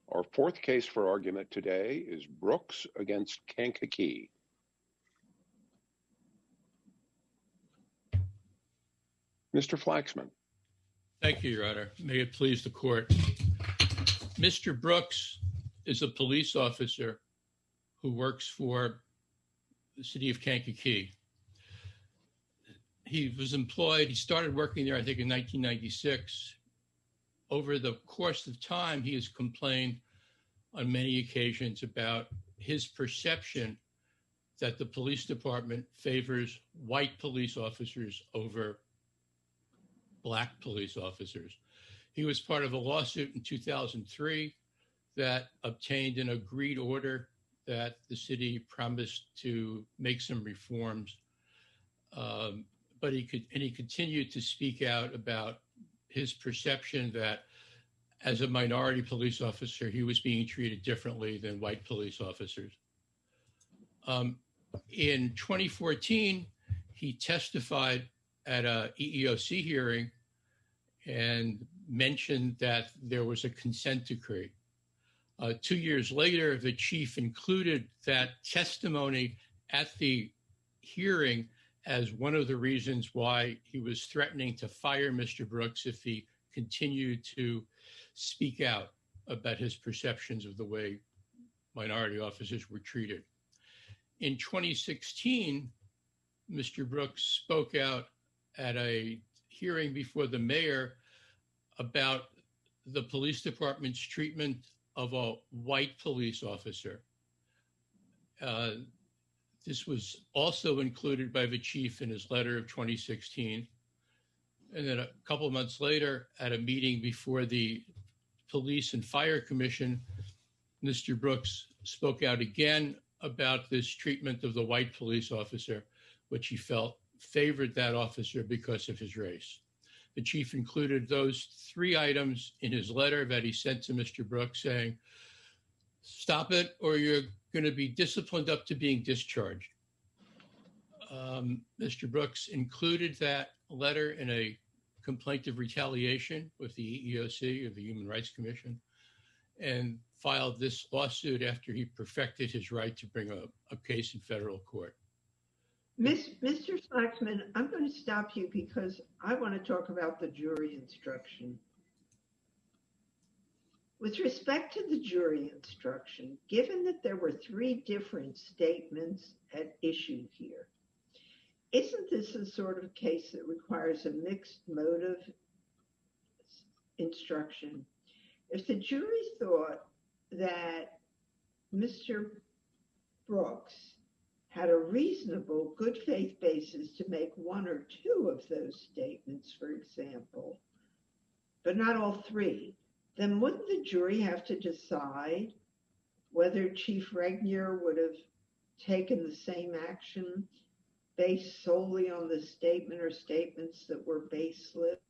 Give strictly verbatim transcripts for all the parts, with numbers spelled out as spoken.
Our fourth case for argument today is Brooks against Kankakee. Mister Flaxman. Thank you, Your Honor. May it please the court. Mister Brooks is a police officer who works for the city of Kankakee. He was employed, he started working there, I think, in nineteen ninety-six. Over the course of time, he has complained on many occasions about his perception that the police department favors white police officers over Black police officers. He was part of a lawsuit in two thousand three that obtained an agreed order that the city promised to make some reforms. Um, but he could, and he continued to speak out about his perception that as a minority police officer, he was being treated differently than white police officers. Um, in twenty fourteen, he testified at a E E O C hearing and mentioned that there was a consent decree. Uh, two years later, the chief included that testimony at the hearing as one of the reasons why he was threatening to fire Mister Brooks if he continued to speak out about his perceptions of the way minority officers were treated. In twenty sixteen, Mister Brooks spoke out at a hearing before the mayor about the police department's treatment of a white police officer. Uh, this was also included by the chief in his letter of twenty sixteen. And then a couple of months later, at a meeting before the Police and Fire Commission, Mister Brooks spoke out again about this treatment of the white police officer, which he felt favored that officer because of his race. The chief included those three items in his letter that he sent to Mister Brooks saying, stop it or you're going to be disciplined up to being discharged. Um, Mister Brooks included that letter in a complaint of retaliation with the E E O C, or the Human Rights Commission, and filed this lawsuit after he perfected his right to bring a, a case in federal court. Miss, Mister Flaxman, I'm going to stop you because I want to talk about the jury instruction. With respect to the jury instruction, given that there were three different statements at issue here, isn't this a sort of case that requires a mixed motive instruction? If the jury thought that Mister Brooks had a reasonable good faith basis to make one or two of those statements, for example, but not all three, then wouldn't the jury have to decide whether Chief Regnier would have taken the same action based solely on the statement or statements that were baseless?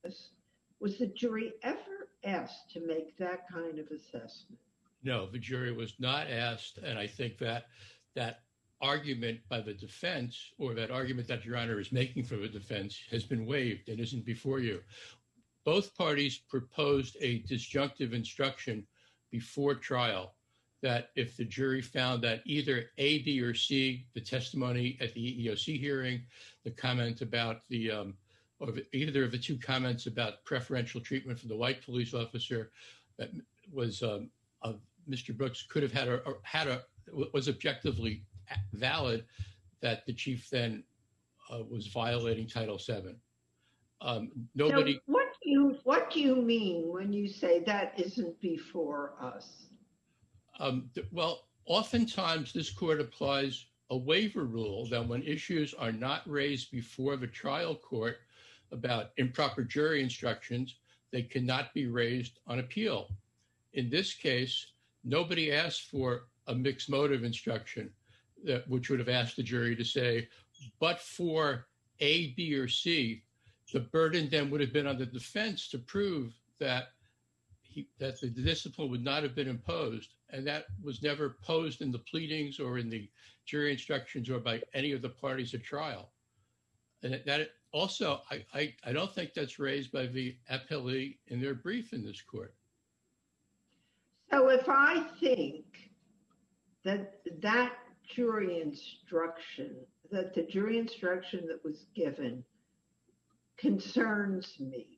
Was the jury ever asked to make that kind of assessment? No, the jury was not asked, and I think that that argument by the defense, or that argument that Your Honor is making for the defense, has been waived and isn't before you. Both parties proposed a disjunctive instruction before trial that if the jury found that either A, B, or C, the testimony at the E E O C hearing, the comment about the, um, or either of the two comments about preferential treatment for the white police officer that was um, uh, Mister Brooks could have had a, had a, was objectively valid, that the chief then uh, was violating Title seven. Um, nobody. So what do you what do you mean when you say that isn't before us? Um, th- well, oftentimes this court applies a waiver rule that when issues are not raised before the trial court about improper jury instructions, they cannot be raised on appeal. In this case, nobody asked for a mixed motive instruction, that, which would have asked the jury to say, but for A, B, or C, the burden then would have been on the defense to prove that he, that the discipline would not have been imposed. And that was never posed in the pleadings or in the jury instructions or by any of the parties at trial. And that also, I, I, I don't think that's raised by the appellee in their brief in this court. So So if I think that that jury instruction, that the jury instruction that was given concerns me,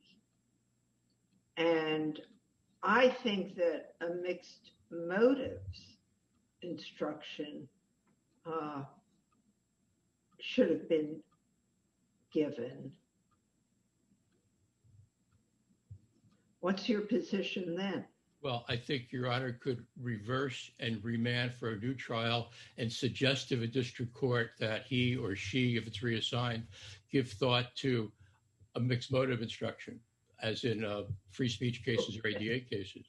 and I think that a mixed motives instruction uh, should have been given, what's your position then? Well, I think Your Honor could reverse and remand for a new trial and suggest to the district court that he or she, if it's reassigned, give thought to a mixed motive instruction, as in uh, free speech cases or A D A cases.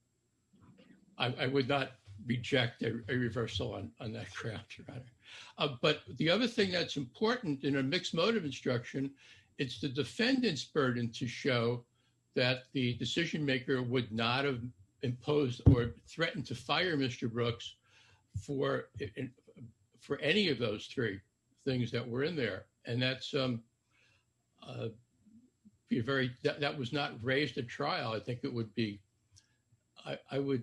I, I would not reject a, a reversal on, on that ground, Your Honor. Uh, but the other thing that's important in a mixed motive instruction, it's the defendant's burden to show that the decision maker would not have imposed or threatened to fire Mister Brooks for in, for any of those three things that were in there, and that's um, uh, be very that, that was not raised at trial. I think it would be, I, I would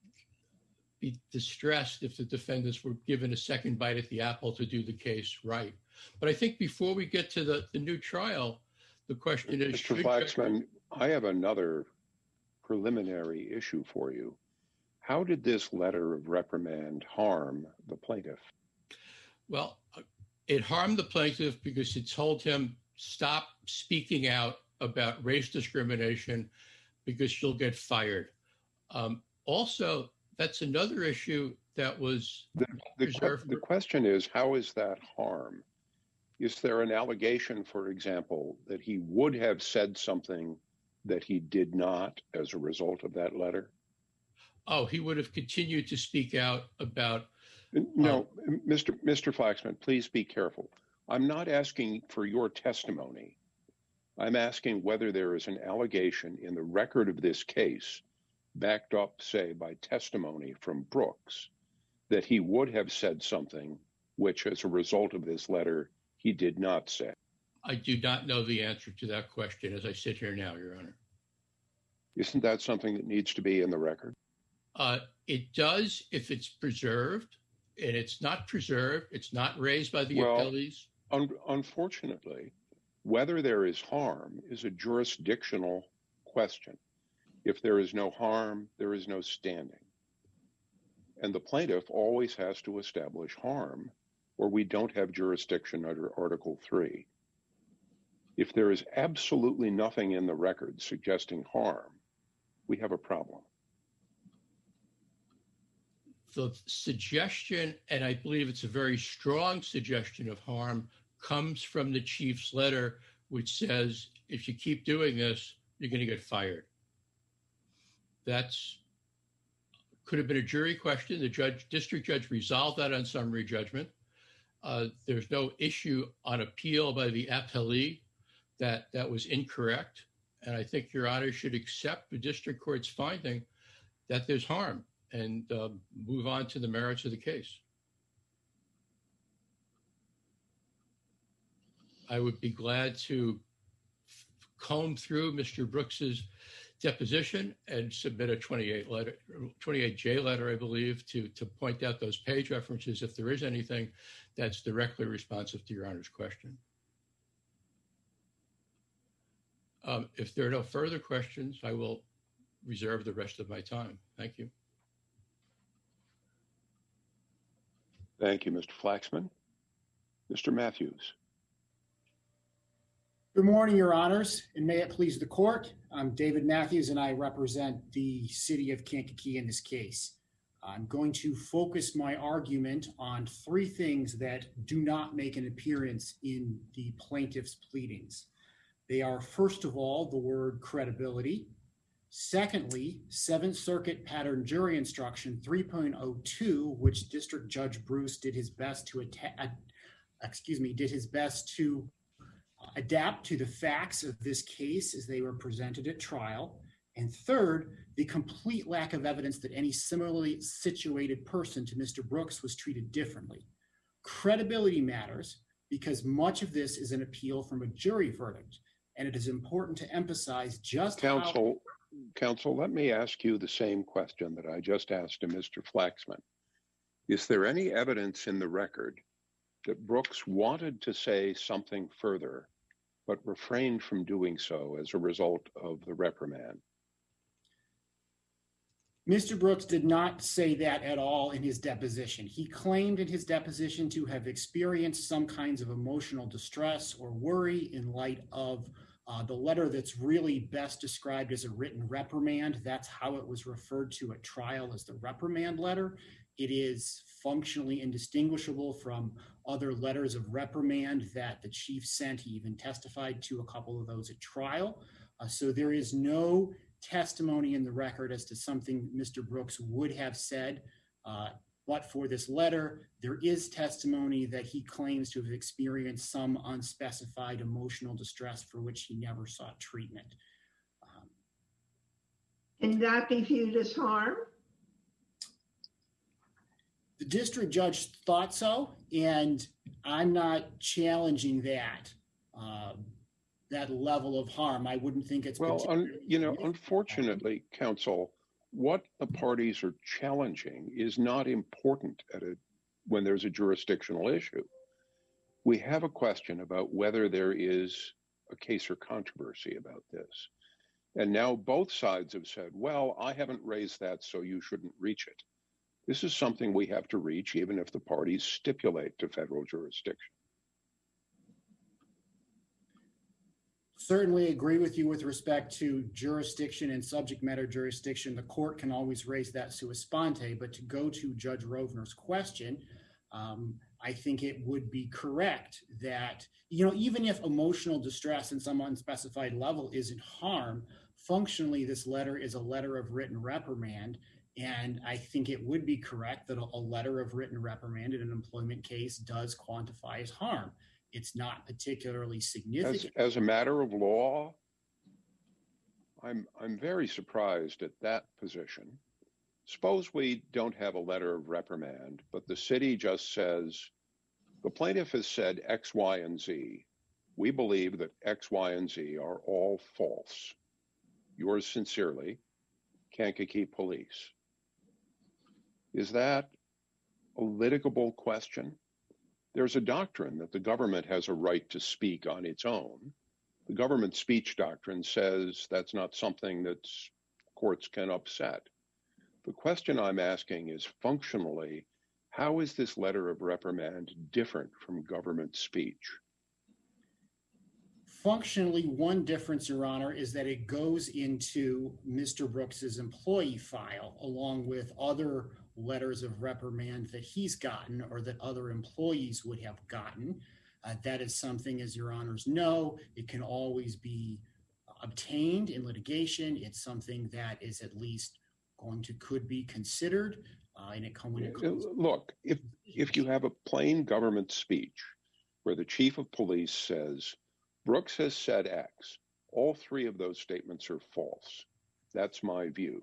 be distressed if the defendants were given a second bite at the apple to do the case right. But I think before we get to the, the new trial, the question is, Mister Flaxman, I have another preliminary issue for you. How did this letter of reprimand harm the plaintiff? Well, it harmed the plaintiff because it told him, stop speaking out about race discrimination because you'll get fired. Um, also, that's another issue that was the, the, reserved. The question is, how is that harm? Is there an allegation, for example, that he would have said something that he did not as a result of that letter? Oh, he would have continued to speak out about... No, um, Mister Mister Flaxman, please be careful. I'm not asking for your testimony. I'm asking whether there is an allegation in the record of this case, backed up, say, by testimony from Brooks, that he would have said something which, as a result of this letter, he did not say. I do not know the answer to that question as I sit here now, Your Honor. Isn't that something that needs to be in the record? Uh, it does if it's preserved, and it's not preserved. It's not raised by the well, appellees. Un- unfortunately, whether there is harm is a jurisdictional question. If there is no harm, there is no standing. And the plaintiff always has to establish harm, or we don't have jurisdiction under Article three. If there is absolutely nothing in the record suggesting harm, we have a problem. The suggestion, and I believe it's a very strong suggestion of harm, comes from the chief's letter, which says, if you keep doing this, you're going to get fired. That's could have been a jury question. The judge, district judge resolved that on summary judgment. Uh, there's no issue on appeal by the appellee that that was incorrect. And I think Your Honor should accept the district court's finding that there's harm and uh, move on to the merits of the case. I would be glad to f- comb through Mister Brooks's deposition and submit a twenty-eight letter, twenty-eight J letter, I believe, to, to point out those page references if there is anything that's directly responsive to Your Honor's question. Um, if there are no further questions, I will reserve the rest of my time. Thank you. Thank you, Mister Flaxman. Mister Matthews. Good morning, Your Honors, and may it please the court. I'm David Matthews, and I represent the city of Kankakee in this case. I'm going to focus my argument on three things that do not make an appearance in the plaintiff's pleadings. They are, first of all, the word credibility. Secondly, Seventh Circuit Pattern Jury Instruction three point oh two, which District Judge Bruce did his best to atta- excuse me, did his best to adapt to the facts of this case as they were presented at trial. And third, the complete lack of evidence that any similarly situated person to Mister Brooks was treated differently. Credibility matters because much of this is an appeal from a jury verdict, and it is important to emphasize just Counsel, counsel, let me ask you the same question that I just asked to Mister Flaxman. Is there any evidence in the record that Brooks wanted to say something further, but refrained from doing so as a result of the reprimand? Mister Brooks did not say that at all in his deposition. He claimed in his deposition to have experienced some kinds of emotional distress or worry in light of uh, the letter that's really best described as a written reprimand. That's how it was referred to at trial, as the reprimand letter. It is functionally indistinguishable from other letters of reprimand that the chief sent. He even testified to a couple of those at trial. Uh, so there is no testimony in the record as to something Mister Brooks would have said. Uh, but for this letter, there is testimony that he claims to have experienced some unspecified emotional distress for which he never sought treatment. Um, Can that be viewed as harm? The district judge thought so, and I'm not challenging that. Um, that level of harm. I wouldn't think it's well, un, you know, unfortunately, counsel, what the parties are challenging is not important at a, when there's a jurisdictional issue. We have a question about whether there is a case or controversy about this. And now both sides have said, well, I haven't raised that, so you shouldn't reach it. This is something we have to reach, even if the parties stipulate to federal jurisdiction. Certainly agree with you with respect to jurisdiction and subject matter jurisdiction. The court can always raise that sua sponte, but to go to Judge Rovner's question, um, I think it would be correct that, you know, even if emotional distress in some unspecified level isn't harm, functionally this letter is a letter of written reprimand. And I think it would be correct that a, a letter of written reprimand in an employment case does quantify as harm. It's not particularly significant. As, as a matter of law, I'm I'm very surprised at that position. Suppose we don't have a letter of reprimand, but the city just says, the plaintiff has said X, Y, and Z. We believe that X, Y, and Z are all false. Yours sincerely, Kankakee Police. Is that a litigable question? There's a doctrine that the government has a right to speak on its own. The government speech doctrine says that's not something that courts can upset. The question I'm asking is functionally, how is this letter of reprimand different from government speech? Functionally, one difference, Your Honor, is that it goes into Mister Brooks's employee file along with other letters of reprimand that he's gotten or that other employees would have gotten. Uh, that is something, as Your Honors know, it can always be obtained in litigation. It's something that is at least going to could be considered. Uh, and it come when it comes. Look, if if you have a plain government speech where the chief of police says, Brooks has said X, all three of those statements are false. That's my view.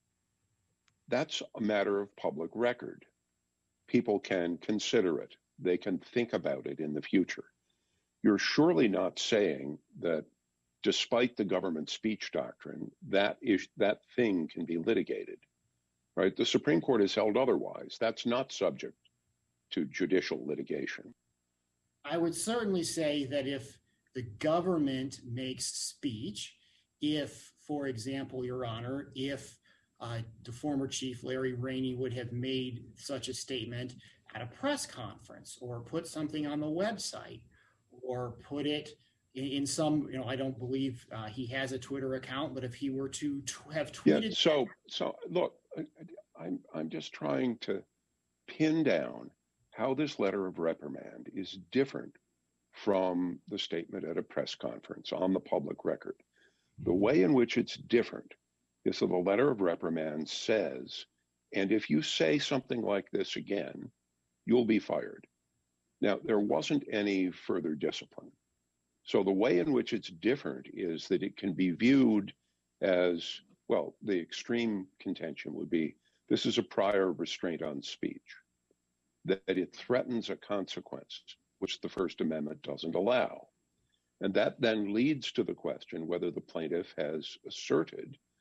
That's a matter of public record. People can consider it. They can think about it in the future. You're surely not saying that despite the government speech doctrine, that is, that thing can be litigated, right? The Supreme Court has held otherwise. That's not subject to judicial litigation. I would certainly say that if the government makes speech, if, for example, Your Honor, if Uh, the former chief, Larry Rainey, would have made such a statement at a press conference or put something on the website or put it in, in some, you know, I don't believe uh, he has a Twitter account, but if he were to t- have tweeted. Yeah, so, so look, I, I'm, I'm just trying to pin down how this letter of reprimand is different from the statement at a press conference on the public record. The way in which it's different is that the letter of reprimand says, and if you say something like this again, you'll be fired. Now, there wasn't any further discipline. So the way in which it's different is that it can be viewed as, well, the extreme contention would be, this is a prior restraint on speech, that it threatens a consequence, which the First Amendment doesn't allow. And that then leads to the question whether the plaintiff has asserted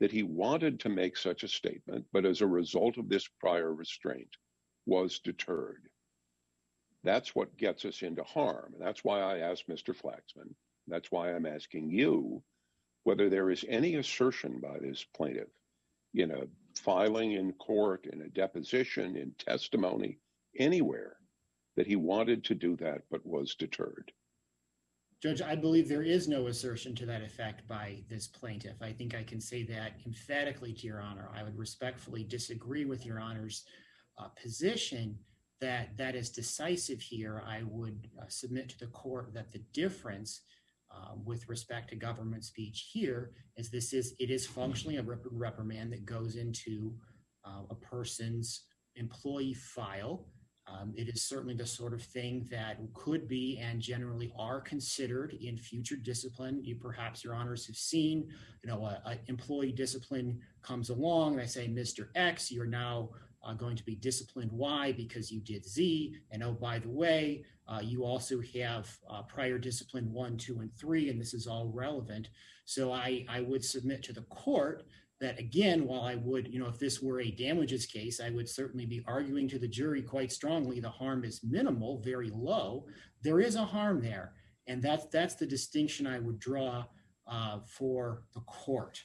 that he wanted to make such a statement, but as a result of this prior restraint was deterred. That's what gets us into harm. And that's why I asked Mister Flaxman, that's why I'm asking you, whether there is any assertion by this plaintiff in a filing in court, in a deposition, in testimony, anywhere, that he wanted to do that but was deterred. Judge, I believe there is no assertion to that effect by this plaintiff. I think I can say that emphatically to Your Honor. I would respectfully disagree with Your Honor's uh, position that that is decisive here. I would uh, submit to the court that the difference uh, with respect to government speech here is this is, it is functionally a rep- reprimand that goes into uh, a person's employee file. Um, it is certainly the sort of thing that could be and generally are considered in future discipline. You perhaps, Your Honors, have seen, you know, an employee discipline comes along. They say, Mister X, you're now uh, going to be disciplined Y because you did Z. And oh, by the way, uh, you also have uh, prior discipline one, two, and three, and this is all relevant. So I, I would submit to the court that, again, while I would, you know, if this were a damages case, I would certainly be arguing to the jury quite strongly the harm is minimal, very low. There is a harm there, and that's, that's the distinction I would draw uh, for the court.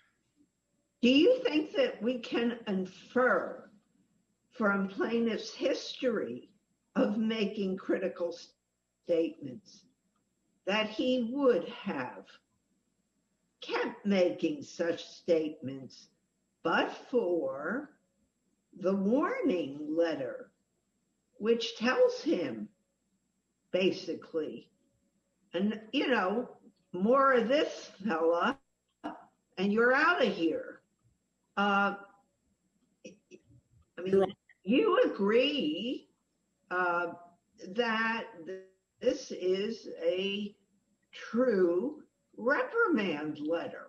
Do you think that we can infer from plaintiff's history of making critical statements that he would have kept making such statements, but for the warning letter, which tells him basically, and you know, more of this fella, and you're out of here. Uh, I mean, you agree uh, that this is a true reprimand letter.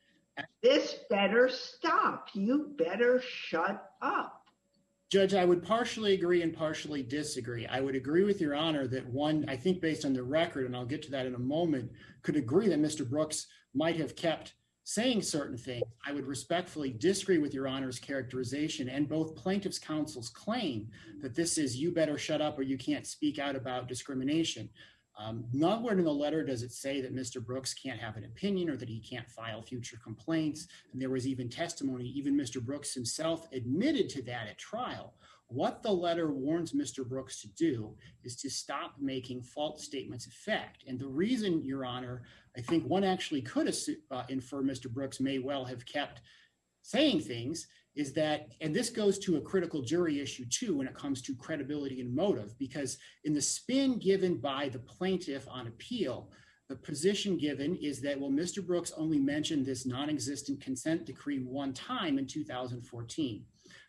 This better stop. You better shut up. Judge, I would partially agree and partially disagree. I would agree with Your Honor that one, I think based on the record, and I'll get to that in a moment, could agree that Mister Brooks might have kept saying certain things. I would respectfully disagree with Your Honor's characterization and both plaintiff's counsel's claim that this is you better shut up or you can't speak out about discrimination. Um, nowhere in the letter does it say that Mister Brooks can't have an opinion or that he can't file future complaints. And there was even testimony, even Mister Brooks himself admitted to that at trial. What the letter warns Mister Brooks to do is to stop making false statements of fact. And the reason, Your Honor, I think one actually could uh, infer Mister Brooks may well have kept saying things is that, and this goes to a critical jury issue too when it comes to credibility and motive, because in the spin given by the plaintiff on appeal, the position given is that, well, Mister Brooks only mentioned this non-existent consent decree one time in two thousand fourteen.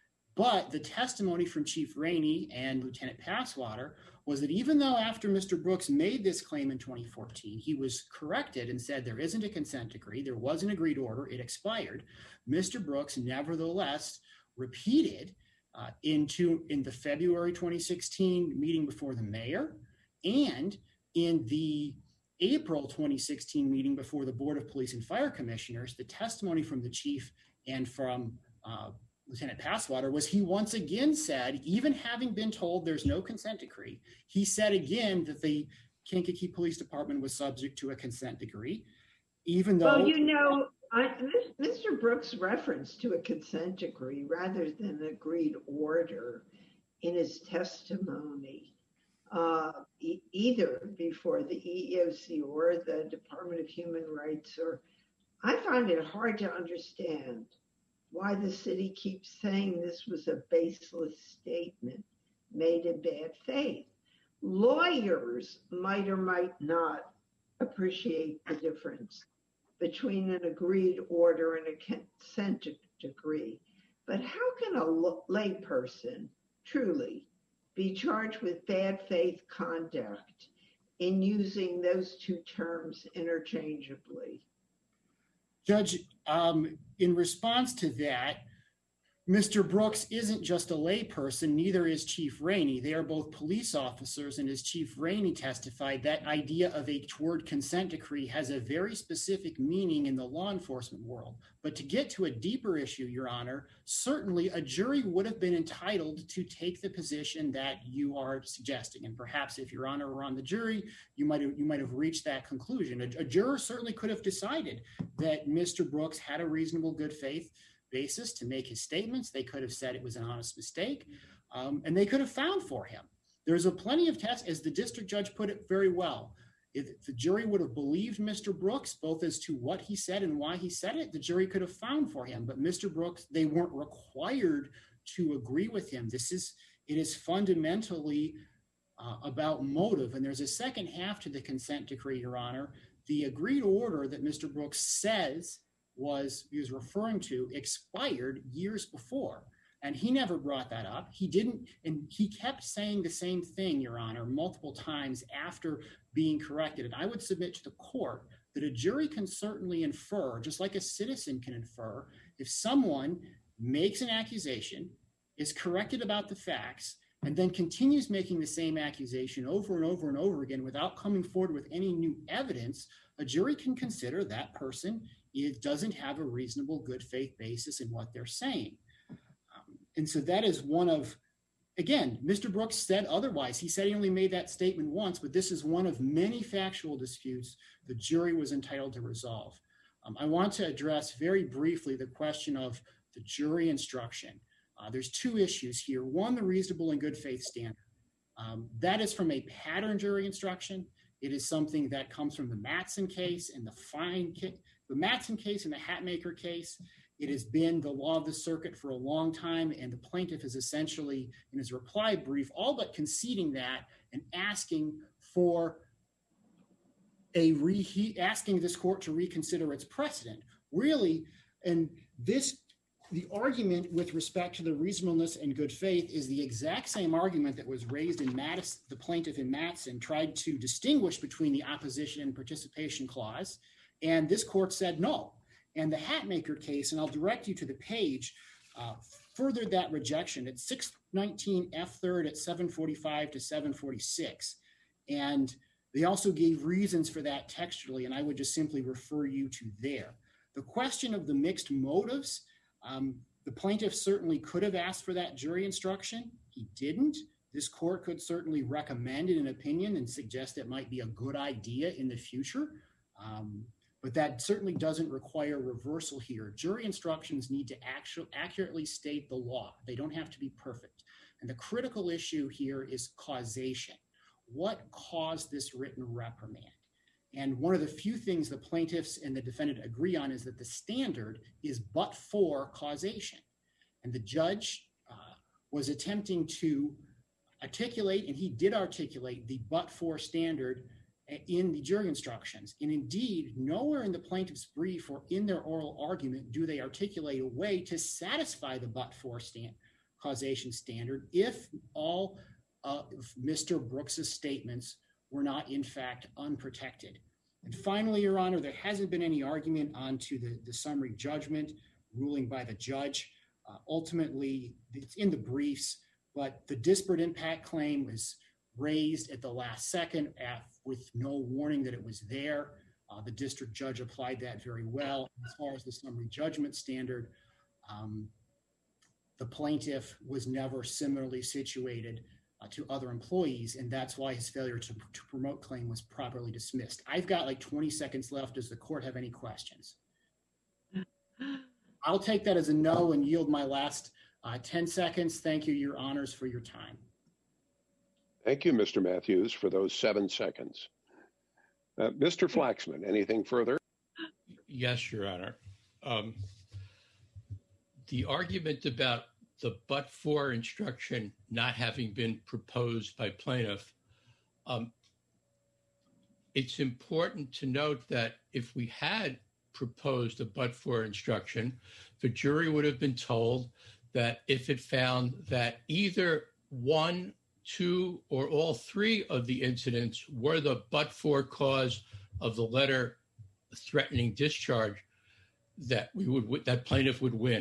But the testimony from Chief Rainey and Lieutenant Passwater was that even though after Mister Brooks made this claim in twenty fourteen, he was corrected and said there isn't a consent decree, there was an agreed order, it expired, Mister Brooks nevertheless repeated uh, into in the February twenty sixteen meeting before the mayor and in the April twenty sixteen meeting before the Board of Police and Fire Commissioners, the testimony from the chief and from uh, Lieutenant Passwater was he once again said, even having been told there's no consent decree, he said again that the Kankakee Police Department was subject to a consent decree, even though— Well, you know, I, Mister Brooks referenced to a consent decree rather than an agreed order in his testimony, uh, e- either before the E E O C or the Department of Human Rights. Or I find it hard to understand why the city keeps saying this was a baseless statement made in bad faith. Lawyers might or might not appreciate the difference between an agreed order and a consent decree. But how can a layperson truly be charged with bad faith conduct in using those two terms interchangeably? Judge, um, in response to that, Mister Brooks isn't just a layperson, neither is Chief Rainey. They are both police officers, and as Chief Rainey testified, that idea of a toward consent decree has a very specific meaning in the law enforcement world. But to get to a deeper issue, Your Honor, certainly a jury would have been entitled to take the position that you are suggesting. And perhaps if Your Honor were on the jury, you might have, you might have reached that conclusion. A, a juror certainly could have decided that Mister Brooks had a reasonable good faith basis to make his statements. They could have said it was an honest mistake, um, and they could have found for him. There's a plenty of tests, as the district judge put it very well. If the jury would have believed Mister Brooks, both as to what he said and why he said it, the jury could have found for him. But Mister Brooks, they weren't required to agree with him. This is, it is fundamentally uh, about motive. And there's a second half to the consent decree, Your Honor. The agreed order that Mister Brooks says was he was referring to expired years before, and he never brought that up. He didn't, and he kept saying the same thing, Your Honor, multiple times after being corrected. And I would submit to the court that a jury can certainly infer, just like a citizen can infer, if someone makes an accusation, is corrected about the facts, and then continues making the same accusation over and over and over again without coming forward with any new evidence, a jury can consider that person it doesn't have a reasonable good faith basis in what they're saying. Um, and so that is one of, again, Mister Brooks said otherwise. He said he only made that statement once, but this is one of many factual disputes the jury was entitled to resolve. Um, I want to address very briefly the question of the jury instruction. Uh, there's two issues here. One, the reasonable and good faith standard. Um, that is from a pattern jury instruction. It is something that comes from the Mattson case and the fine case. The Mattson case and the Hatmaker case, it has been the law of the circuit for a long time, and the plaintiff is essentially, in his reply brief, all but conceding that and asking for a re asking this court to reconsider its precedent. Really, and this, the argument with respect to the reasonableness and good faith is the exact same argument that was raised in Mattis, the plaintiff in Mattson tried to distinguish between the opposition and participation clause. And this court said no. And the Hatmaker case, and I'll direct you to the page, uh, furthered that rejection at six nineteen F third at seven forty-five to seven forty-six. And they also gave reasons for that textually, and I would just simply refer you to there. The question of the mixed motives, um, the plaintiff certainly could have asked for that jury instruction. He didn't. This court could certainly recommend an opinion and suggest it might be a good idea in the future. Um, But that certainly doesn't require reversal here. Jury instructions need to actually accurately state the law. They don't have to be perfect. And the critical issue here is causation. What caused this written reprimand? And one of the few things the plaintiffs and the defendant agree on is that the standard is but for causation. And the judge uh, was attempting to articulate, and he did articulate the but for standard in the jury instructions. And indeed, nowhere in the plaintiff's brief or in their oral argument do they articulate a way to satisfy the but-for stand, causation standard if all of Mister Brooks's statements were not, in fact, unprotected. And finally, Your Honor, there hasn't been any argument onto the, the summary judgment ruling by the judge. Uh, ultimately, it's in the briefs, but the disparate impact claim was raised at the last second at, with no warning that it was there. Uh, the district judge applied that very well. As far as the summary judgment standard, um, the plaintiff was never similarly situated uh, to other employees, and that's why his failure to, to promote claim was properly dismissed. I've got like twenty seconds left. Does the court have any questions? I'll take that as a no and yield my last uh, ten seconds. Thank you, Your Honors, for your time. Thank you, Mister Matthews, for those seven seconds. Uh, Mister Flaxman, anything further? Yes, Your Honor. Um, the argument about the but-for instruction not having been proposed by plaintiff, um, it's important to note that if we had proposed a but-for instruction, the jury would have been told that if it found that either one, two, or all three of the incidents were the but-for cause of the letter threatening discharge, that we would that plaintiff would win.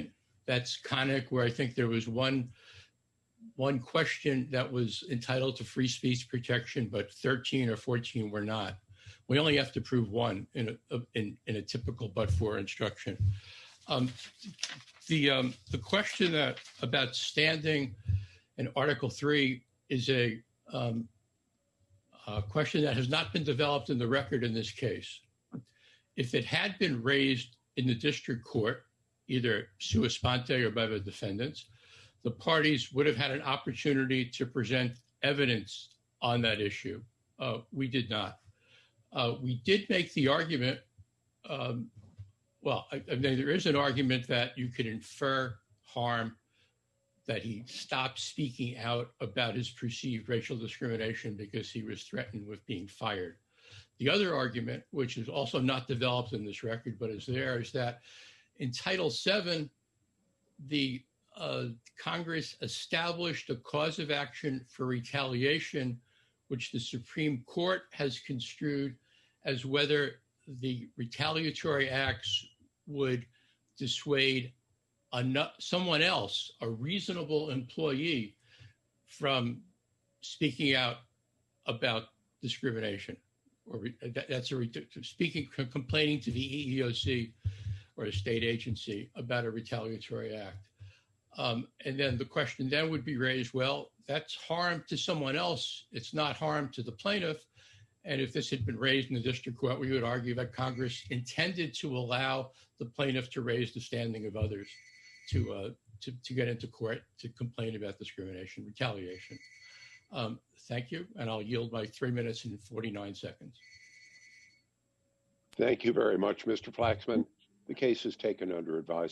That's Connick, where I think there was one one question that was entitled to free speech protection, but thirteen or fourteen were not. We only have to prove one in a in, in a typical but-for instruction. Um, the um, the question that about standing in Article three is a, um, a question that has not been developed in the record in this case. If it had been raised in the district court, either sua sponte or by the defendants, the parties would have had an opportunity to present evidence on that issue. Uh, we did not. Uh, we did make the argument, um, well, I, I mean, there is an argument that you could infer harm, that he stopped speaking out about his perceived racial discrimination because he was threatened with being fired. The other argument, which is also not developed in this record, but is there, is that in Title seven, the uh, Congress established a cause of action for retaliation, which the Supreme Court has construed as whether the retaliatory acts would dissuade enough, someone else, a reasonable employee, from speaking out about discrimination, or that, that's a speaking, complaining to the E E O C or a state agency about a retaliatory act. Um, and then the question then would be raised, well, that's harm to someone else. It's not harm to the plaintiff. And if this had been raised in the district court, we would argue that Congress intended to allow the plaintiff to raise the standing of others to uh, to, to get into court to complain about discrimination, retaliation. Um, thank you. And I'll yield my three minutes and forty-nine seconds. Thank you very much, Mister Flaxman. The case is taken under advisement.